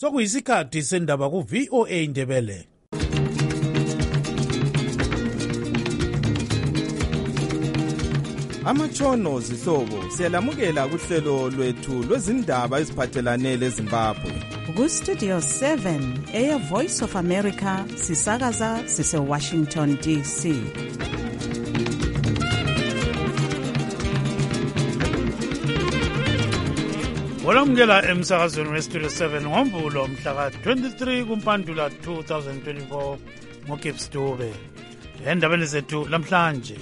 Sokuyisikhathi sendaba ku VOA Indebele. Amatshono zihlobo siyalamukela kuhlelo lwethu lwezindaba eziphathelane leZimbabwe. Ku Studio 7 eya Voice of America sisakaza sise Washington DC. Olamukela emsakazweni weStudio 7 ngoMvulo mhla ka-23 kuMpandula 2024 ngoGibbs Dube. Endabeni zethu lamhlanje.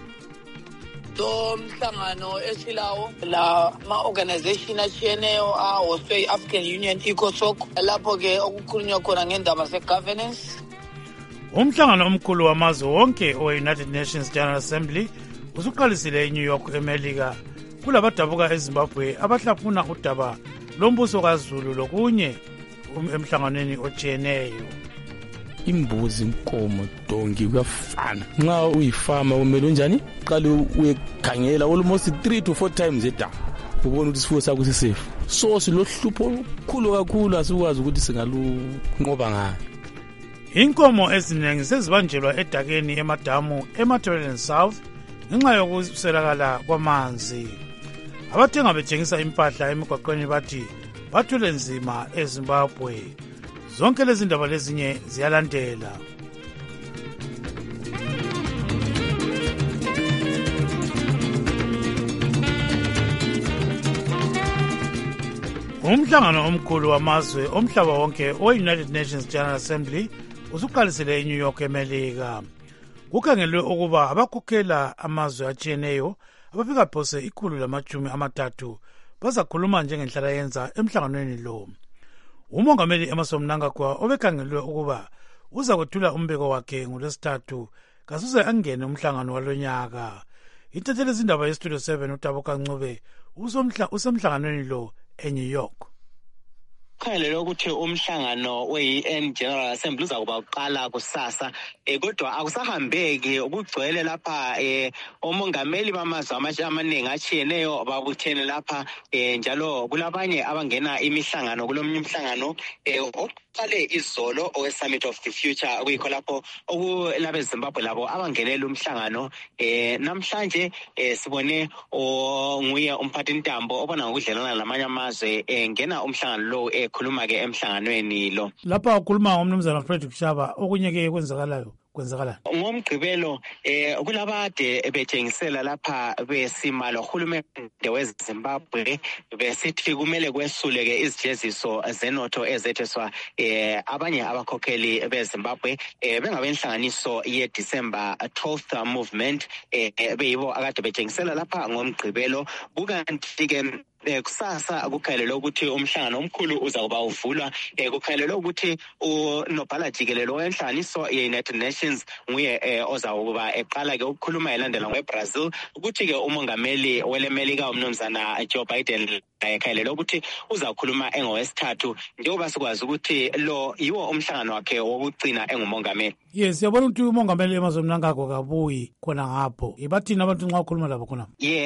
Mhlangano esilawo la ma-organization atshiyeneyo ahostwe i-African Union ECOSOC lapho ke okukhulunywa khona ngendaba ze-governance. Umhlangano omkhulu wamazwe wonke we-United Nations General Assembly usuqalisile eNew York, eMelika. Kulabadabuka eZimbabwe abahlafuna udaba lombuso kaZulu lokunye emhlanganweni otshiyeneyo. Imbuzi, inkomo, donki kuyafana. Nxa uyifama kumele unjani? Qale uyekhangela almost 3 to 4 times a day. Ubone ukuthi isifuyo sakho sisafe. So silohlupho olukhulu kakhulu asikwazi ukuthi singalunqoba ngani. Inkomo eziningi sezibanjelwa edakeni emadamu eMatabeleland South ngenxa yokuswelakala kwamanzi. Abathenga betshengisa impahla emigwaqweni bathi bathwele nzima eZimbabwe. Zonke lezi ndaba lezinye ziyalandela. Umhlangano omkhulu wamazwe omhlaba wonke we-United Nations General Assembly usuqalisile eNew York, eMelika. Kukhangelwe ukuba abakhokhela amazwe atshiyeneyo abafika phose 130 bazakhuluma njengenhlala yenza emhlanganweni lo. Umongameli Emmerson Mnangagwa obekhangelwe ukuba uza kwethula umbiko wakhe ngoLwesithathu kasuze angene umhlangano walonyaka. Ithathele izindaba yeStudio 7 uTabuka Ncube usemhlanganweni lo eNew York. Kukhangelelwe ukuthi umhlangano we-UN General Assembly uzakuba uqala kusasa, kodwa akusahambeki ukugcwele lapha. Omongameli bamazwe amaningi atshiyeneyo babuthene lapha, njalo kulabanye abangena imihlangano kulomnye umhlangano oqale izolo owe-Summit of the Future, kuyikho lapho okulabeZimbabwe labo abangenela umhlangano. Namhlanje sibone nguye umphathintambo obona ngokudlelana lamanye amazwe ngena umhlangano lo khuluma ke emhlanganweni lo. Lapha ukhuluma ngomnumzana Frederick Shaba, okunye ke kwenzakalani? Ngomgqibelo kulabade betshengisela lapha besima lohulumende weZimbabwe besithi kumele kwesuleke izijeziso zenotho ezetheswa abanye abakhokheli beZimbabwe bengabenhlanganiso ye-December 12th movement, beyibo akade betshengisela lapha ngomgqibelo. Kukanti ke kusasa kukhangelelwe ukuthi umhlangano omkhulu uzakuba uvulwa. Kukhangelelwe ukuthi unobhala jikelelo wenhlanganiso ye-United Nations nguye ozawuba eqala ke ukukhuluma elandela ngeBrazil, ukuthi ke umongameli welemelika umnumzana Joe Biden ekhangelelwe ukuthi uzakhuluma engowesithathu, njengoba sikwazi ukuthi lo yiwo umhlangano wakhe wokugcina engumongameli. Yes, yabona ukuthi umongameli Emmerson Mnangagwa kabuyi khona ngapho. Ibathini abantu nxa ukhuluma labo khona?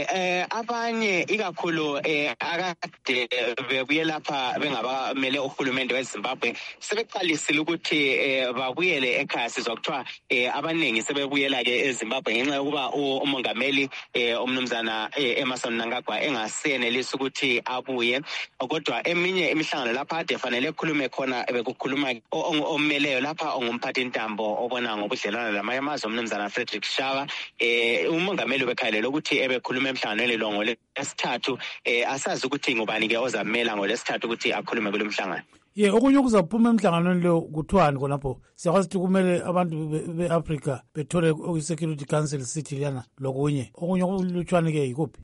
Abanye ikakhulu akade bebuye lapha bengabamele uhulumende weZimbabwe sebeqalisile ukuthi babuyele ekhaya. Sizwa kuthiwa abaningi sebebuyela ke eZimbabwe ngenxa yokuba umongameli umnumzana Emmerson Mnangagwa engasenelisi ukuthi abuye. Kodwa eminye imihlangano lapha ade fanele ekhulume khona bekukhuluma omeleyo lapha ongumphathintambo obona ngobudlelwano lamanye amazwe umnumzana Frederick Shaba. Umongameli ubekhalele ukuthi ebekhuluma emhlanganweni lo ngoLwesithathu. Asazi ukuthi ngubani ke ozamela ngoLwesithathu ukuthi akhulume kulo mhlangano. Okunye kuzaphuma emhlanganweni lo kuthiwani khonapho? Siyakwazi ukuthi kumele abantu be-Africa bethole i-Security Council seat lana lokunye. Okunye kulutshwane ke yikuphi?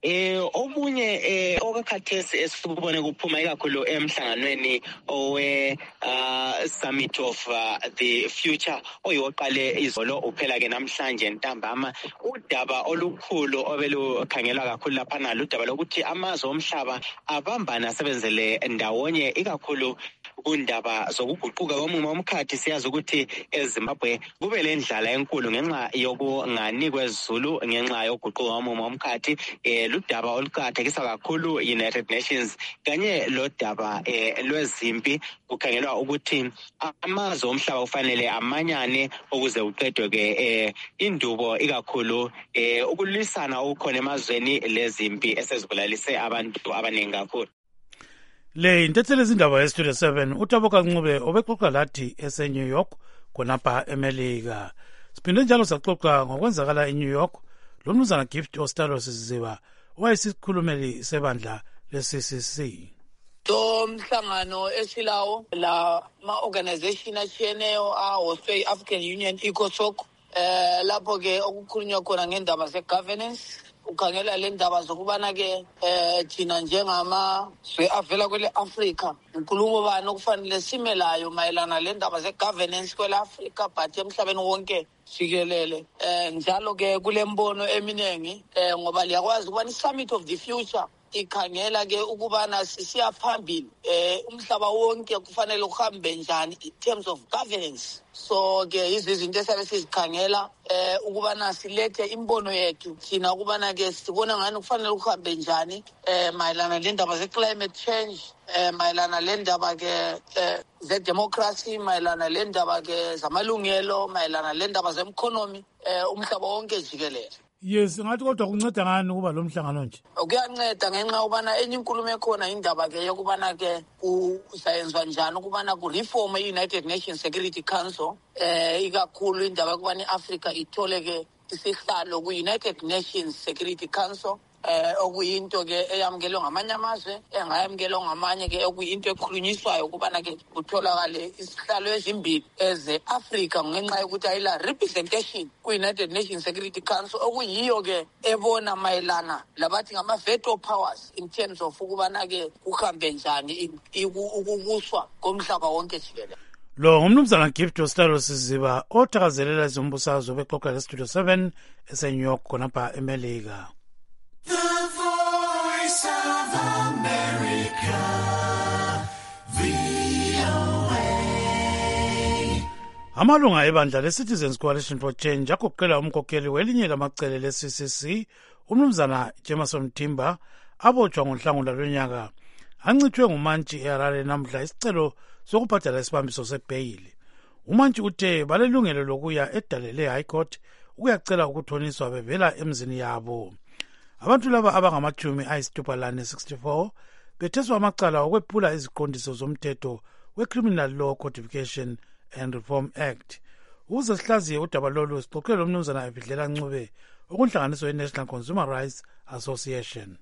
Omunye okakhathesi esikubone kuphuma ikakhulu emhlanganweni owe Summit of the Future oyiwoqale izolo uphela ke namhlanje ntambama. Udaba olukhulu obelukhangelwa kakhulu lapha nalo udaba lokuthi amazwe omhlaba abambana asebenzele ndawonye ikakhulu undaba zokuguquka komumo womkhathi siyazi ukuthi eZimbabwe kube lendlala enkulu ngenxa yokungani kwezulu ngenxa yokuguquka komumo womkhathi ludaba oluqakathekisa kakhulu United Nations kanye lodaba lwezimpi kukhangelwa ukuthi amazwe omhlaba kufanele amanyane ukuze kuqedwe ke indubo ikakhulu ukulwisana okukhona emazweni lezimpi esezibulalise abantu abaningi kakhulu. Le intethele izindaba yeStudio 7 uTaboka Ncube obexoxa lathi eseNew York khonapha eMelika. Siphinde njalo saxoxa ngokwenzakala eNew York lo mnumzana Gift Ostalo Siziba owayesikhulumeli sebandla le-CCC. Mhlangano esilawo la ma-organization atshiyeneyo ahostwe African Union ECOSOC lapho ke okukhulunywa khona ngendaba ze-governance ukhangela le ndaba zokubana ke thina njengama avela kwele Africa inkulumo bani okufanele simelayo mayelana le ndaba ze-governance kwele Africa but emhlabeni wonke sikelele njalo ke kulembono eminingi ngoba liyakwazi ukubana i-Summit of the Future ikhangela ke ukubana sisiya phambili umhlaba wonke kufanele uhambe njani in terms of governance. So ke izinto esabe sizikhangela ukubana silethe imbono yethu thina ukubana ke sibona ngani kufanele uhambe njani mayelana lendaba ze-climate change mayelana lendaba ke ze-democracy mayelana lendaba ke zamalungelo mayelana lendaba ze-economy umhlaba wonke jikelele. Yes, ngathi kodwa kunceda ngani ukuba lo mhlangano nje? Kuyanceda ngenxa ubana enye inkulumo ekhona indaba ke yokubana ke usayenzwa njani ukubana ku-reform i-United Nations Security Council ikakhulu indaba yokubana i-Africa ithole ke isihlalo ku-United Nations Security Council okuyinto ke eyamkelwe ngamanye amazwe engayamkelwe ngamanye ke okuyinto ekhulunyiswayo ukubana ke kutholakale isihlalo ezimbili eze-Africa ngenxa yokuthi ayila representation ku-United Nations Security Council okuyiyo ke ebona mayelana labathi ngama-veto powers in terms of ukubana ke kuhambe njani ukubuswa komhlaba wonke jikelele. Lo ngumnumzana Gift Ostalo Siziba othakazelela izombusazwe bexoxa le-Studio 7 eseNew York khonapha eMelika. The Voice of America, VOA. Amalunga ebandla le-Citizens Coalition for Change agoqela umkhokheli welinye lamacele le-CCC umnumzana Jameson Mthimba abotshwa ngoNhlangula lonyaka ancithwe ngumantshi eHarare namhla isicelo sokubhadala isibambiso sebheyili. Umantshi uthe balelungelo lokuya edalele High Court ukuyacela ukuthoniswa bevela emzini yabo. Abantu laba abangamachumi ayisithuphalane 64 betheswa amacala okwephula iziqondiso zomthetho we-Criminal Law Codification and Reform Act. Ukuze sihlaziye udaba lolu sixoxele lo mnumzana Ebhidlela Ncube okunhlanganiso ye-National Consumer Rights Association.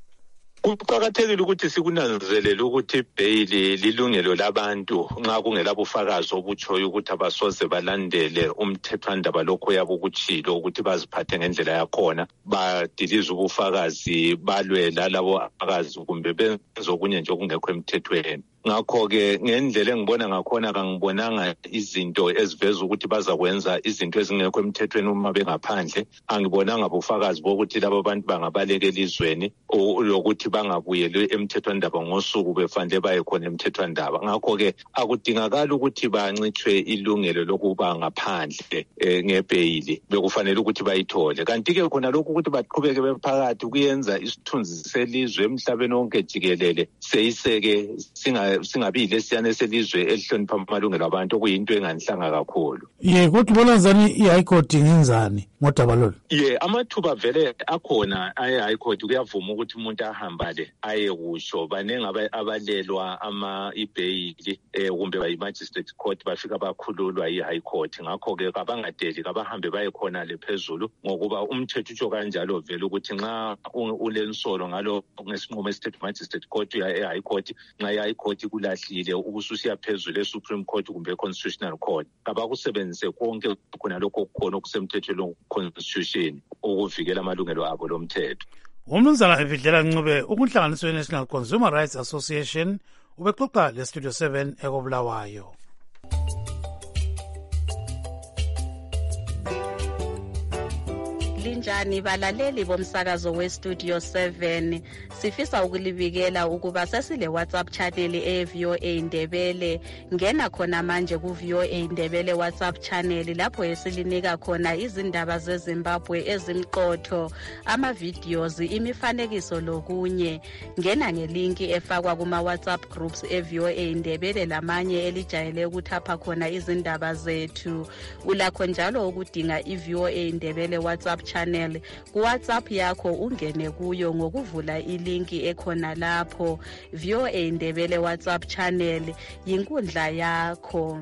Kuqakathekile ukuthi sikunanzelele ukuthi ibheyili lilungelo labantu nxa kungelabufakazi obutshoyo ukuthi abasoze balandele umthethwandaba lokho yabo ukutshilo ukuthi baziphathe ngendlela yakhona badilize ubufakazi balwela labo abakazi kumbe benze okunye nje okungekho emthethweni. Ngakho-ke ngendlela engibona ngakhona kangibonanga izinto eziveza ukuthi bazakwenza izinto ezingekho emthethweni uma bengaphandle. Angibonanga bufakazi bokuthi labo bantu bangabaleka elizweni lokuthi bangabuyelwe emthethwandaba ngosuku befanele baye khona emthethwandaba. Ngakho-ke akudingakala ukuthi bancithwe ilungelo lokuba ngaphandle ngebheyili bekufanele ukuthi bayithole. Kanti-ke khona lokhu ukuthi baqhubeke bephakathi kuyenza isithunzi selizwe emhlabeni wonke jikelele seyiseke singabi lesiyane selizwe elihlonipha amalungelo abantu okuyinto enganihlanga kakhulu. Kodwa ubona njani i-High Court ingenzani ngodaba lolu? Amathuba vele akhona aye-High Court kuyavuma ukuthi umuntu ahambale aye kusho banenge abalelwa ibheyili kumbe bayi-Magistrate Court bafika bakhululwa yi-High Court. Ngakho-ke kabangadeli kabahambe baye khona le phezulu ngokuba umthetho utsho kanjalo vele ukuthi nxa ulensolo ngalo ngesinqumo esithethe Magistrate Court e-High Court nxa i-High Court kulahlile ukususiya phezulu e-Supreme Court kumbe e-Constitutional Court abakusebenzise konke khona lokho kukhona okusemthethweni constitution ukuvikela amalungelo abo lomthetho. Umnumzana Ebhidlela Ncube ukunhlanganiso ye-National Consumer Rights Association ubexoxa le-Studio 7 ekobulawayo. Ninjani balaleli bomsakazo weStudio 7 sifisa ukulibikela ukuba sesile WhatsApp channel eVOA Ndebele ngena khona manje kuVOA Ndebele WhatsApp channel lapho esilinika khona izindaba zeZimbabwe ezimqotho ama videos imifanekiso lokunye ngena ngelink efakwa kuma WhatsApp groups eVOA Ndebele lamanye elijayele ukuthapha khona izindaba zethu ulakho njalo ukudinga iVOA Ndebele WhatsApp channel ku WhatsApp yakho ungene kuyo ngokuvula ilinki ekhona lapho VOA Ndebele WhatsApp channel yinkundla yakho.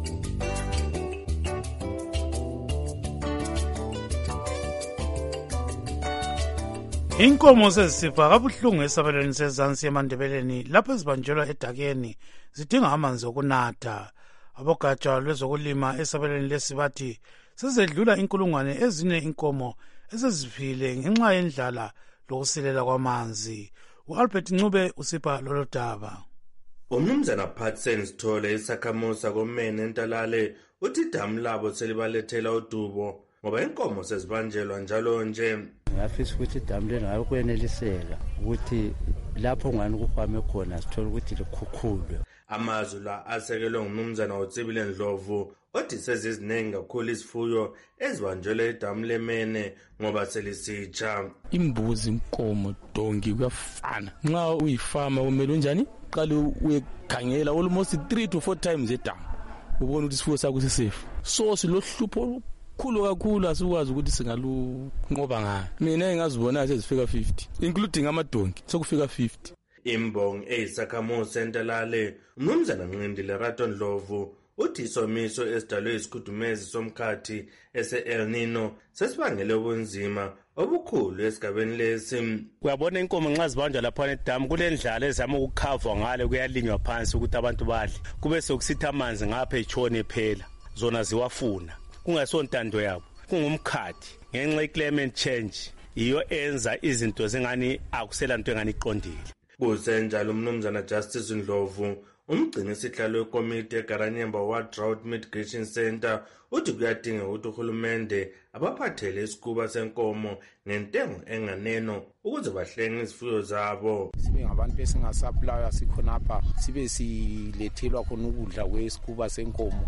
Inkomo sezisifa kabuhlungu esabelweni sezansi emandebeleni lapho ezibanjelwa edakeni zidinga amanzi okunatha. Abogatsha lwezokulima esabelweni lesi bathi sezedlula inkulungwane ezine inkomo esezifile ngenxa yendlala lokusilela kwamanzi. U-Albert Ncube usipha lolo daba. Umnumzana Patsen Sithole isakhamuza komene entalale uthi idamu labo selibalethela udubo ngoba inkomo sezibanjelwa njalo nje. Ngafisa ukuthi idamu lelo ngakweneliseka ukuthi lapho ngani kufame khona sithola ukuthi likhukhulwe. Amazwi la asekelwe ngumnumzana uTsibile Ndlovu othi sezizinengi kakhulu izifuyo ezibanjelwe idamu lemene ngoba selisitsha. Imbuzi, inkomo, donki kuyafana. Nxa uyifama kumele unjani? Qale uyekhangela almost 3 to 4 times edamu. Ubone ukuthi isifuyo sakho sisafe. So silohlupho khulu kakhulu asikwazi ukuthi singalunqoba ngayo. Mina engazibona sezifika 50 including amadonki sokufika 50. Imbong eyisakhamuza entalale umnumzana Nqindile Rato Ndlovu uthi isomiso esidalwe isikhudumezi somkhathi ese-El Nino sesibangele ubunzima obukhulu esigabeni lesi. Uyabona inkomo nxa zibanjwa lapha edamu kulendlala ezama ukukhavwa ngale kuyalinywa phansi ukuthi abantu badle kube sokusitha amanzi ngapha etshone phela zona ziwafuna kungasontando yabo kungumkhathi ngenxa ye-climate change iyo enza izinto zingani akusela nto engani iqondile. Kusenjalo umnumzana Justice Ndlovu umgcini isihlalo wekomiti eGaranyemba wa Drought Mitigation Center uthi kuyadinga ukuthi uhulumende abaphathele isikuba senkomo ngentengo enganeno ukuze bahlenge izifuyo zabo. Sibe ngabantu esingasapplya sikhonapha sibe silethelwa khona ukudla kwesikuba senkomo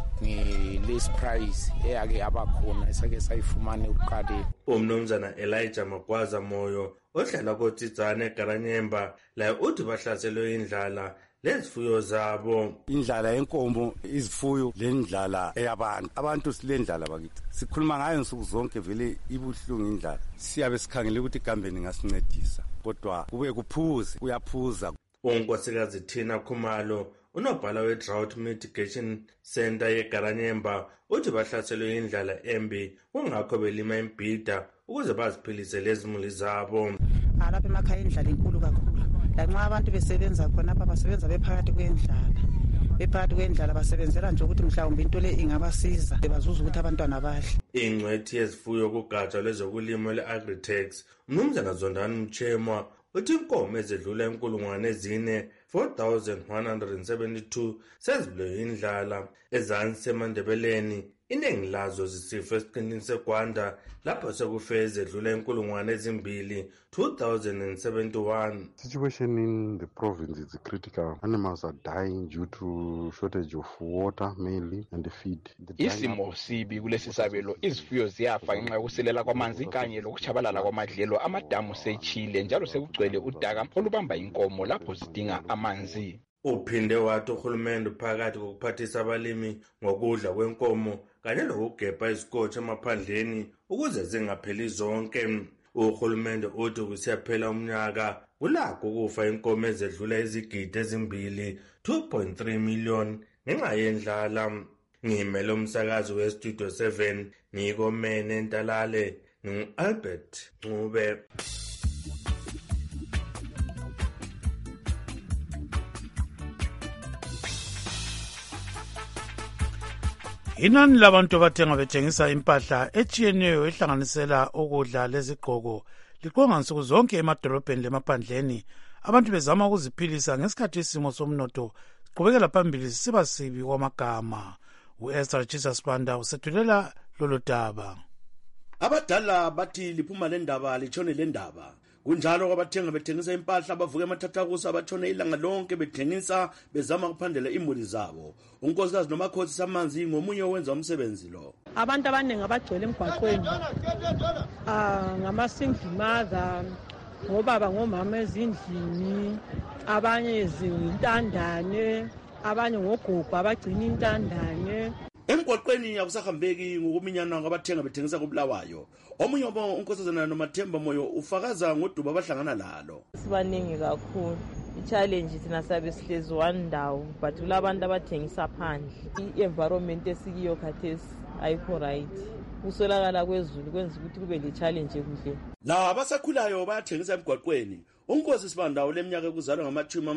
nge-less price eyake abakhona esake sayifumane ukuqaleni. Umnumzana Elijah Magwaza Moyo ohlala koTsitsana eGaranyemba la uthi bahlaselwe indlala lezifuyo zabo. Indlala yenkomo, izifuyo, lendlala eyabantu. Abantu silendlala bakithi. Sikhuluma ngayo nsuku zonke vele ibuhlungu indlala. Siyabe sikhangele ukuthi igambeni ngasincedisa. Kodwa kube kuphuze, uyaphuza. Unkosikazi Thina Khumalo unobhala we-Drought Mitigation Center yeGaranyemba uthi bahlaselwe indlala embi kungakho belima imbhida ukuze baziphilise lezimuli zabo. Lapha emakhaya indlala enkulu kakhulu. Lanxa abantu besebenza khona apha basebenza bephakathi kwendlala. Bephakathi kwendlala basebenzela nje ukuthi mhlawumbe into le ingabasiza bazuza ukuthi abantwana badle. Ingcwethi yezifuyo kugatsha lwezokulima le-Agritex umnumzana Zondani Mchemwa uthi inkomo ezedlula inkulungwane ezine 4,172 sezibulawe indlala ezansi emandebeleni. Iningi lazo zisifo esiqinini seGwanda lapho sekufe ezedlula inkulungwane ezimbili 2,071. Situation in the province is critical. Animals are dying due to shortage of water mainly and feed. Isimo sibi kulesi sabelo, izifuyo ziyafa ngenxa yokusilela kwamanzi kanye lokuchabalala kwamadlelo. Amadamu sechile njalo sekugcwele udaka olubamba inkomo lapho zidinga amanzi. Uphinde wathi uhulumende phakathi kokuphathisa abalimi ngokudla kwenkomo kanye lokugebha izikotsha emaphandleni ukuze zingapheli zonke. Uhulumende uthi kusiyaphela umnyaka kulakho ukufa inkomo ezedlula izigidi ezimbili 2.3 million ngenxa yendlala. Ngimele umsakazi weStudio 7 ngikomene entalale ngu-Albert Ncube. Inani labantu abathenga betshengisa impahla etshiyeneyo ehlanganisela ukudla lezigqoko liqonga nsuku zonke emadolobheni lemaphandleni. Abantu bezama ukuziphilisa ngesikhathi isimo somnotho siqhubekela phambili sisiba sibi kwamagama. U-Esther Jesus Banda usethulela lolu daba. Abadala bathi liphuma lendaba litshone lendaba. Kunjalo kwabathenga bethengisa impahla bavuke emathathakusa abatshone ilanga lonke bethengisa bezama ukuphandela imuli zabo. Unkosikazi nomakhosi Samanzi ngomunye owenza umsebenzi lo. Abantu abaningi abagcwele emgwaqweni ngama-single mother, ngobaba ngomama ezindlini, abanye zintandane, abanye ngogogo abagcina intandane. Emgwaqweni akusahambeki ngokuminyana kwabathenga bethengisa kuBulawayo. Omunye wabo unkosazana noMathemba Moyo ufakaza ngoduba abahlangana lalo. Sibaningi kakhulu. I-challenge thina sabe sihlezi one ndawo, but kulabantu abathengisa phandle. I-environment esikiyo khathesi ayikho right. Usolakala kwezulu kwenza ukuthi kube le-challenge kuhle. La abasakhulayo bayathengisa emgwaqweni. Unkosi Sibandawo leminyaka ekuzalwa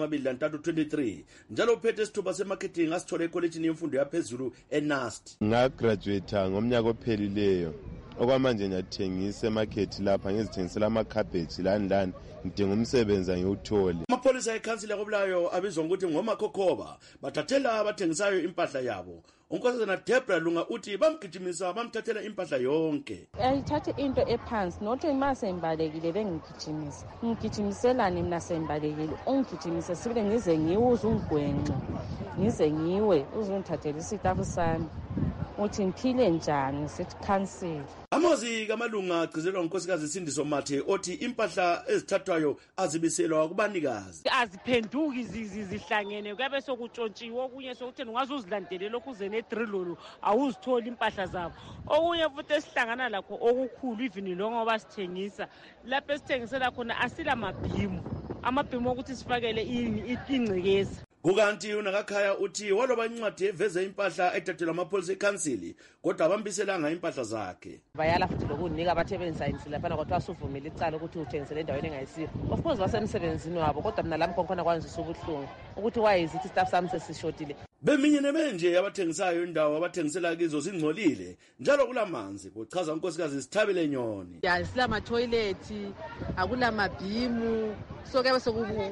ngama-23 njalo uphethe isithuba semarketing asithola ekolejini yemfundo yaphezulu eNAST. Ngagraduate ngomnyaka ophelileyo. Okwamanje ngiyathengisa emarket lapha ngizithengisela amakhabheji lani ngidinga umsebenzi ngiwuthole. Amapholisa ekhansila koBulawayo abizwa ngokuthi ngomakhokhoba bathathela abathengisayo impahla yabo. Unkosazana Debra Lunga uthi bamgijimisa bamthathela impahla yonke. Ayithathe into ephansi nothi masembalekile bengigijimisa. Ngigijimiselani mina sembalekile. Ungigijimise sibile ngize ngiwuze ungigwenxe. Ngize ngiwe uzongithathela isitafu sami. Uthi ngiphile njani sithi cancel. Amazwi kaMalunga agcizelwa unkosikazi Sindiso Mathe othi impahla ezithathwayo azibiselwa kubanikazi. Aziphenduki zihlangene kuyabe sokutshotshiwe okunye sokuthi ungaze uzilandele lokhu uze ne-3 awuzithola impahla zabo. Okunye futhi esihlangana lakho okukhulu even lonke obasithengisa lapho esithengisela khona asila mabhimu. Amabhimu ukuthi sifakele ingcekeza. Kukanti uNakakhaya uthi waloba incwadi eveze impahla ethathelwa amapholisa ekhansili kodwa abambiselanga impahla zakhe. Bayala futhi lokunika abathebenzisa insila lapha kodwa asuvumile icala ukuthi uthengisele endaweni engayisiyo. Of course basemsebenzini wabo kodwa mina lami khona kwanzisa ubuhlungu ukuthi wayizithi staff sami sesishotile. Beminye nebenje abathengisayo indawo abathengisela kizo zingcolile njalo kulamanzi kuchaza unkosikazi Sithabile Nyoni. Sila toilet akula mabhimu so ke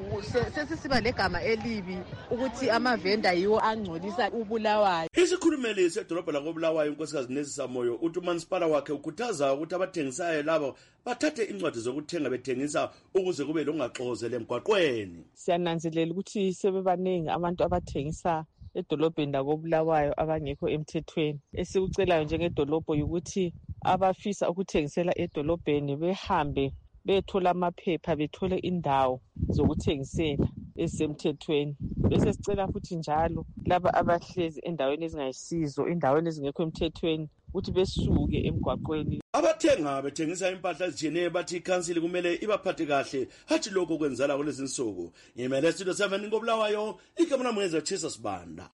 sesisiba legama elibi ukuthi amavenda yiwo angcolisa uBulawayo. Isikhulumeli sedolobha lakoBulawayo unkosikazi Nesisa Moyo uthi umansipala wakhe ukhuthaza ukuthi abathengisayo labo bathathe incwadi zokuthenga bethengisa ukuze kube longaxozele emgwaqweni. Siyananzelela ukuthi sebebaningi abantu abathengisa edolobheni lakoBulawayo abangekho emthethweni. Esikucelayo njengedolobho ukuthi abafisa ukuthengisela edolobheni behambe bethola amaphepha bethole indawo zokuthengisela ezisemthethweni. Bese sicela futhi njalo laba abahlezi endaweni ezingayisizo, endaweni ezingekho emthethweni ukuthi besuke emgwaqweni. Abathenga bethengisa impahla ezitshiyeneyo bathi ikhansili kumele ibaphathe kahle hathi lokho kwenzala kulezi insuku. Ngimele Studio 7 ngoBulawayo, igama lami ngezaThisa Sibanda.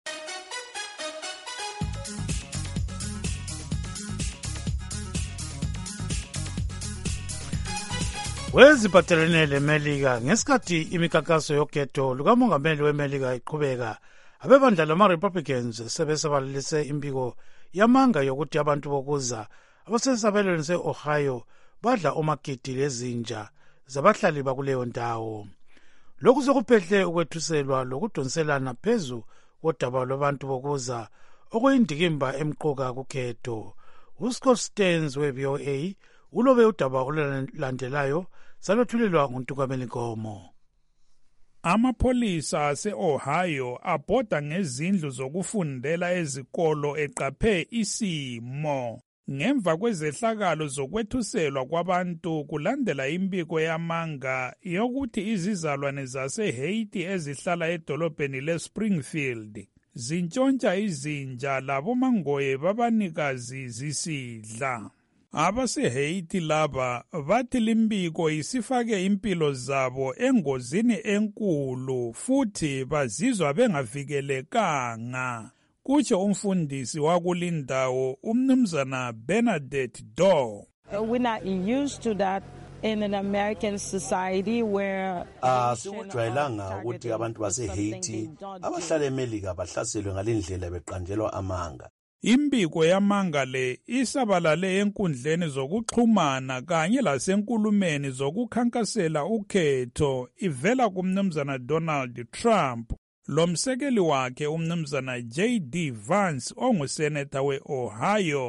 Weziphathelene leMelika ngesikhathi imikhankaso yogedo lukamongameli weMelika iqhubeka, abebandla lama-Republicans sebesabalalise impiko yamanga yokuthi abantu bokuza abasesabelweni se-Ohio badla omagidi lezinja zabahlali bakuleyo ndawo. Lokhu sokuphehle ukwethuselwa lokudonselana phezu kodaba lwabantu bokuza okuyindikimba emqoka kukhetho. uScott Stearns we-VOA ulobe udaba olulandelayo salwethulelwa nguNtukameli Nkomo. Amapholisa ase-Ohio abhoda ngezindlu zokufundela ezikolo eqaphe isimo ngemva kwezehlakalo zokwethuselwa kwabantu kulandela impiko yamanga yokuthi izizalwane zaseHaiti ezihlala edolobheni leSpringfield zintshontsha izinja labomangoye babanikazi zisidla. AbaseHaiti laba bathi limbiko isifake impilo zabo engozini enkulu futhi bazizwa bengavikelekanga. Kutsho umfundisi wakulindawo umnumzana Bernadette Doe. We're not used to that in an American society where sikujwayelanga ukuthi abantu baseHaiti abahlala eMelika bahlaselwe ngalendlela beqanjelwa amanga. Imbiko yamanga le isabalale enkundleni zokuxhumana kanye lasenkulumeni zokukhankasela ukhetho ivela kumnumzana Donald Trump lomsekeli wakhe umnumzana J.D. Vance onguseneta we-Ohio.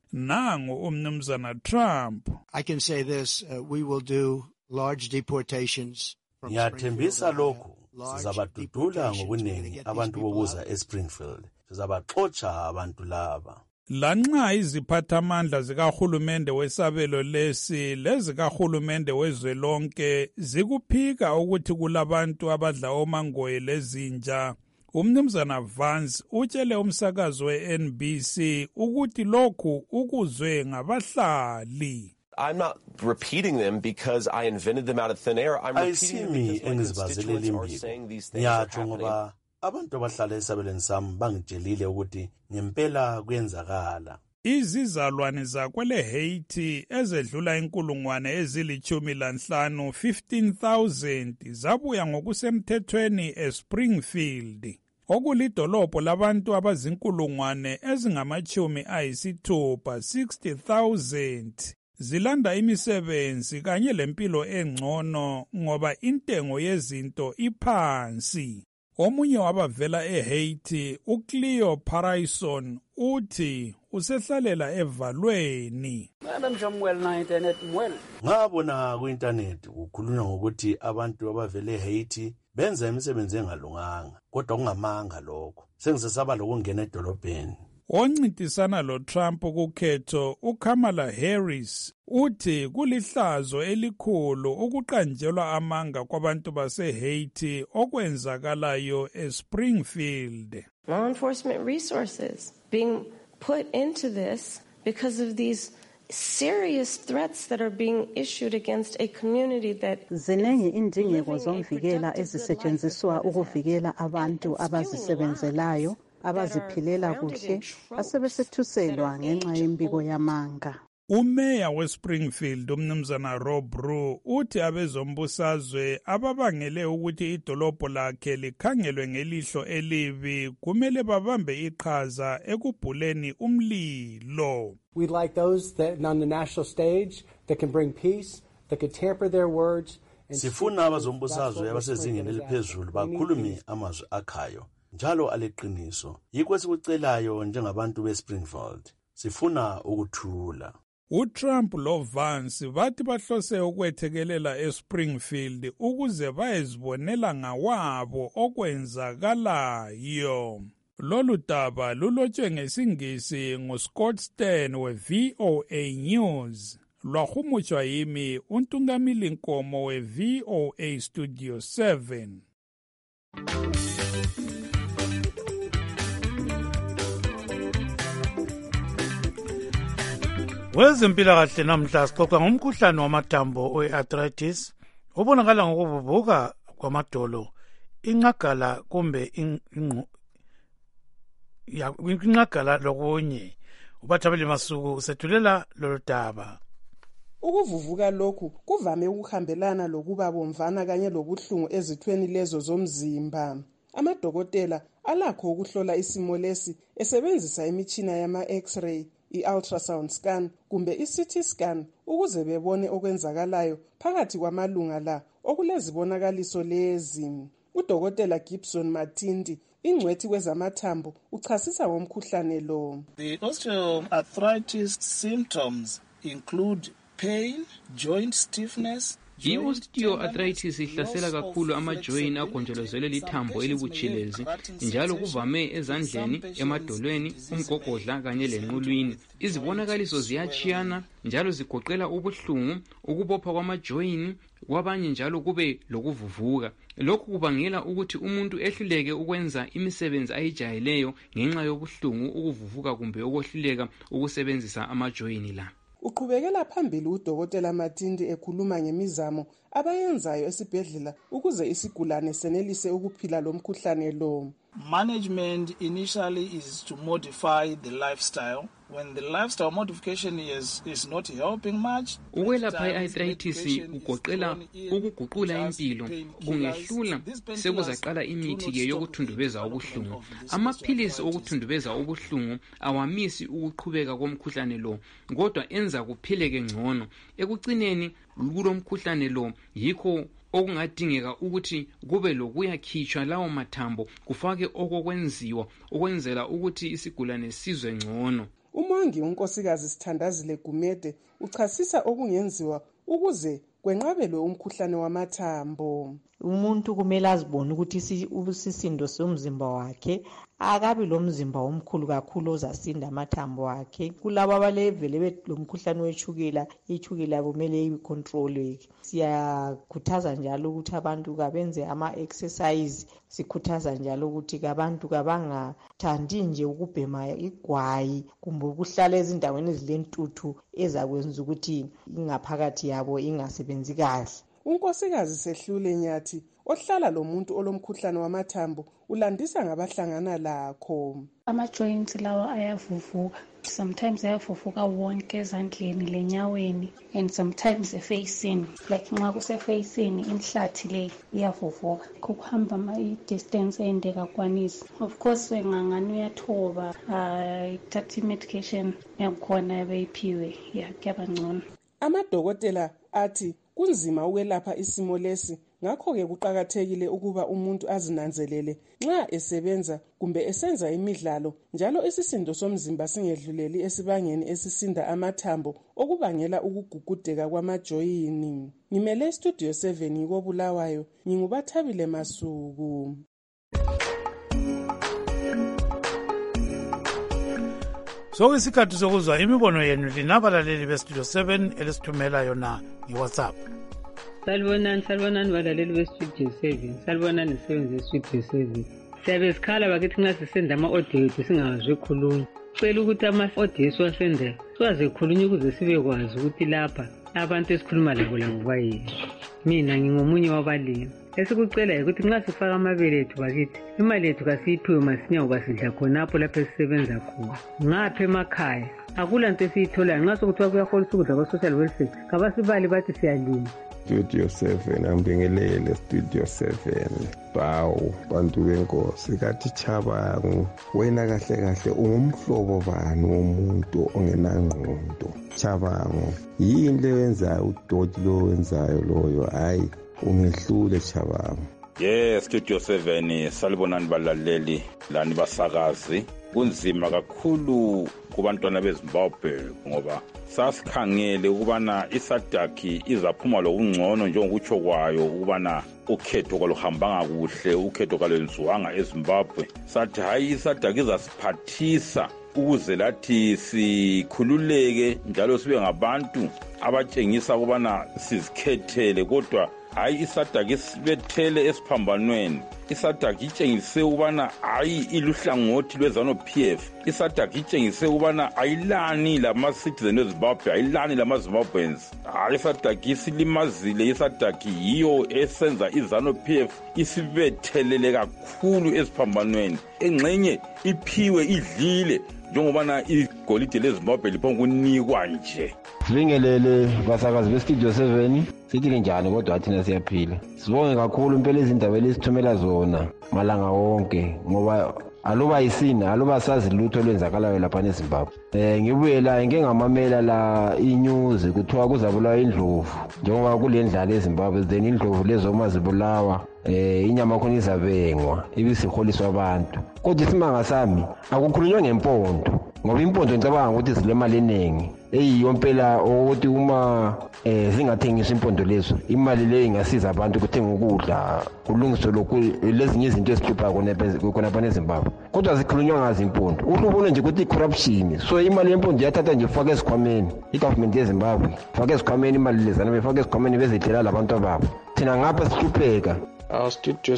nangu umnumzana Trump. I can say this, we will do large deportations. Ngiyathembisa lokhu, sizabadudula ngobuningi abantu bokuza eSpringfield. Sizabaxotsha abantu laba. Lanxa iziphathamandla zikahulumende wesabelo lesi lezikahulumende wezwelonke zikuphika ukuthi kulabantu abadla omangoye lezinja, umnumzana Vance utshele umsakazo we-NBC ukuthi lokhu ukuzwe ngabahlali. I'm not repeating them because I invented them out of thin air. I'm repeating them because my constituents are saying these things are happening. Abantu abahlala esabelweni sami bangitshelile ukuthi ngempela kuyenzakala. Izizalwane zakwele Haiti ezedlula inkulungwane ezili-15 15,000 zabuya ngokusemthethweni eSpringfield, okulidolobho labantu abazinkulungwane ezingama-60 60,000. Zilanda imisebenzi kanye lempilo engcono ngoba intengo yezinto iphansi. Omunye wabavela eHaiti, uCleo Paraison, uthi usehlalela evalweni. Ngabona ku-internet kukhulunywa ngokuthi abantu abavele eHaiti benza imisebenzi engalunganga, kodwa kungamanga lokho. Sengisesaba lokungena edolobheni. Oncintisana loTrump kukhetho uKamala Harris uthi kulihlazo elikhulu ukuqanjelwa amanga kwabantu baseHaiti okwenzakalayo eSpringfield. Law enforcement resources being put into this because of these serious threats that are being issued against a community that ziningi indingeko zomvikela ezisetshenziswa ukuvikela abantu abazisebenzelayo abaziphilela kuhle asebesethuselwa ngenxa yembiko yamanga. Umeya weSpringfield umnumzana Rob Rue uthi abezombusazwe ababangele ukuthi idolobho lakhe likhangelwe ngelihlo elibi kumele babambe iqhaza ekubhuleni umlilo. We'd like those that on the national stage that can bring peace, that can temper their words. Sifuna abazombusazwe abasezingeni eliphezulu bakhulume amazwi akhayo njalo aleqiniso. Yikho sikucelayo njengabantu beSpringfield. Sifuna ukuthula. uTrump loVance bathi bahlose ukwethekelela eSpringfield ukuze bayezibonela ngawabo okwenzakalayo. Lolu daba lulotshwe ngesingisi nguScott Stern we-VOA News. Lwahumutshwa yimi uNtungamili Nkomo we-VOA Studio 7. Wezempilakahle namhla sixoxa ngomkhuhlane wamathambo we-arthritis obonakala ngokuvuvuka kwamadolo, inqagala kumbe inqagala lokunye. Ubathabeli Masuku usethulela lolu daba. Ukuvuvuka lokhu kuvame ukuhambelana lokuba bomvana kanye lobuhlungu ezithweni lezo zomzimba. Amadokotela alakho ukuhlola isimo lesi esebenzisa imitshina yama X-ray, i-ultrasound scan kumbe i-CT scan ukuze bebone okwenzakalayo phakathi kwamalunga la okulezibonakaliso lezi. Udokotela Gibson Matindi, ingcwethi kwezamathambo, uchasisa ngomkhuhlane lo. The osteoarthritis symptoms include pain, joint stiffness. I-osteoarthritis ihlasela kakhulu amajoyini agonjolozelwe lithambo elibutshelezi, njalo kuvame ezandleni, emadolweni, umgogodla kanye lenqulwini. Izibonakaliso ziyachiyana njalo zigoqela ubuhlungu, ukubopha kwamajoyini, kwabanye njalo kube lokuvuvuka. Lokhu kubangela ukuthi umuntu ehluleke ukwenza imisebenzi ayijayeleyo ngenxa yobuhlungu, ukuvuvuka kumbe ukwehluleka ukusebenzisa amajoyini la. Uqhubekela phambili udokotela Matindi ekhuluma ngemizamo abayenzayo esibhedlela ukuze isigulane senelise ukuphila lomkhuhlane lo. Management initially is to modify the lifestyle. When the lifestyle modification is not helping much, ukwelapha i-arthritis kugoqela ukuguqula impilo. Kungehlula sekuzaqala imithi-ke yokuthundubeza ubuhlungu. Amaphilisi okuthundubeza ubuhlungu awamisi ukuqhubeka komkhuhlane lo, kodwa enza kuphileke ngcono. Ekucineni kulo mkhuhlane lo yikho okungadingeka ukuthi kube lokuyakhitshwa lawo mathambo, kufake okokwenziwa ukwenzela ukuthi isigulane sizwe ngcono. Umongi unkosikazi Sithandazile Gumede uchasisa okungenziwa ukuze kwenqabelwe umkhuhlane wamathambo. Umuntu kumele azibone ukuthi usisindo somzimba wakhe akabi lo mzimba omkhulu kakhulu ozasinda amathambo akhe. Kulabo abalevele lomkhuhlane wetshukela, itshukela kumele icontroleke. Siyakhuthaza njalo ukuthi abantu kabenze ama-exercise. Sikhuthaza njalo ukuthi abantu kabangathandi nje ukubhema igwayi kumbe ukuhlala ezindaweni ezilentuthu ezakwenza ukuthi ingaphakathi yabo ingasebenzi kahle. Unkosikazi Sehlule Nyathi ohlala lomuntu olomkhuhlane wamathambo ulandisa ngabahlangana lakho. Ama-joints lawa ayavuvuka. Sometimes ayavuvuka wonke ezandleni lenyaweni and sometimes efaceni. Like nxa kusefaceni inhlathi le iyavuvuka. Kuhamba i-distance ende kakwanisi. Of course ngangani uyathoba ithatha medication yakhona beyiphiwe yakuyaba ngcono. Amadokotela athi kunzima ukwelapha isimo lesi, ngakho-ke kuqakathekile ukuba umuntu azinanzelele nxa esebenza kumbe esenza imidlalo, njalo isisindo somzimba singedluleli esibangeni esisinda amathambo okubangela ukugugudeka kwamajoyini. Ngimele Studio 7 koBulawayo, nginguBathabile Masuku. Sokuyisikhathi sokuzwa imibono yenu linabalaleli beStudio 7 elisithumela yona ngeWhatsApp. Salibonani balaleli beStudio 7. Salibonani isebenzi yeStudio 7. Siyabe sikhala bakithi nxa sisenda ama-audio ethu singazwi khulunywa. Cela ukuthi ama-audio siwasende siwaze khulunywa ukuze sibe kwazi ukuthi lapha abantu esikhuluma labo bayini. Mina ngingomunye wabalimi. Esikucela ukuthi nxa sifaka amabele ethu bakithi, imali yethu kasiyiphiwe masinya ngoba sidla khonapho lapho esisebenza khona. Ngapha emakhaya akula nto esiyitholayo. Nxa sokuthiwa kuyaholisa ukudla kwa-social welfare kabasibali bathi siyalima. Studio 7 ambingelele Studio 7 bawu bantu benkosi kathi Chabangu wena kahle kahle ungumhlobo bani womuntu ongenangqondo. Chabangu yini lewenzayo udoti lo wenzayo loyo hayi ungehlule Chabangu. Yes, Studio 7 salibonani balaleli lani basakazi. Kunzima kakhulu kubantwana beZimbabwe ngoba sasikhangele ukubana isadaki izaphuma lokungcono njengokutsho kwayo ukubana ukhetho kwaluhambanga kuhle, ukhetho kalwenziwanga eZimbabwe. Sathi hayi isadaki izasiphathisa ukuze lathi sikhululeke njalo sibe ngabantu abatshengisa ukubana sizikhethele, kodwa hayi isadaki isibethele esiphambanweni. Isadaki itshengise ukubana hayi iluhlangothi lweZANU-PF. Isadaki itshengise ukubana ayilani lama-citizen eZimbabwe, ayilani lama-Zimbabweans. Hayi isadaki isilimazile, isadaki yiyo esenza iZANU-PF isibethelele kakhulu esiphambanweni. Engxenye iphiwe idlile njengobana igolide leZimbabwe liphongunikwa nje. Sibingelele basakazi beStudio 7. Sithi njani kodwa thina siyaphila. Sibonge kakhulu impela izindaba lesithumela zona malanga wonke ngoba aluba yisini aluba sazi lutho lwenzakalayo lapha eZimbabwe. Ngibuye la ngengamamela la inews kuthiwa kuzabulawa indlovu njengoba kulendlala eZimbabwe, then indlovu lezo mazibulawa inyama khona izabengwa ibisiholiswa abantu. Kodwa isimanga sami akukhulunywa ngempondo ngoba impondo ngicabanga ukuthi zilemali eningi eyiyo impela ukuthi uma zingathengiswa impondo lezo imali le ingasiza abantu ukuthenga ukudla kulungiswe lokhu lezinye izinto ezihlupha khona eZimbabwe. Kodwa zikhulunywa ngazi impondo uhlubulo nje ukuthi corruption. So imali yempondo yathatha nje ufake esikhwameni, igovernment yeZimbabwe fake esikhwameni imali lezana befake esikhwameni bezidlela labantu ababo. Thina ngapha sihlupheka. Studio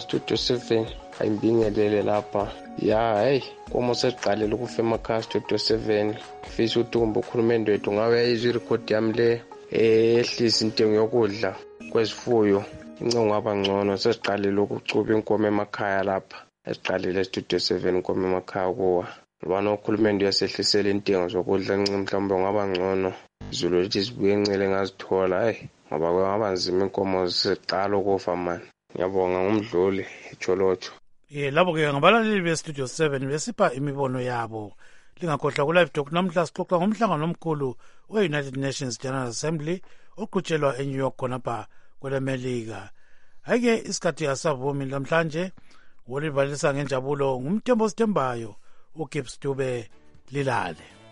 7 ayibingelele lapha. Ya hey komo seqalile ukufa emakhaya Studio 7. Fisa uTumbo ukhulumende wethu ngabe yayizwe record yami le ehlisa intengo yokudla kwezifuyo incengo abangcono. Sesiqalile ukucuba inkomo emakhaya lapha. Esiqalile Studio 7 inkomo emakhaya kuwa. Lwana ukhulumende uyasehlisela intengo zokudla mhlawumbe ngabangcono. Izulu lithi sibuye encele ngazithola hey ngoba kwabanzima inkomo ziqala ukufa man. Ngiyabonga ngumdluli echolotsho. Labo-ke ngabalaleli beStudio 7 besipha imibono yabo. Lingakhohlwa kuLive Talk namhla sixoxa ngomhlangano omkhulu we-United Nations General Assembly oqhutshelwa eNew York khonapha kwelemelika. Hhayi-ke isikhathi asavumi namhlanje wolivalisa ngenjabulo ngumthembo sithembayo uGibbs Dube Lilale.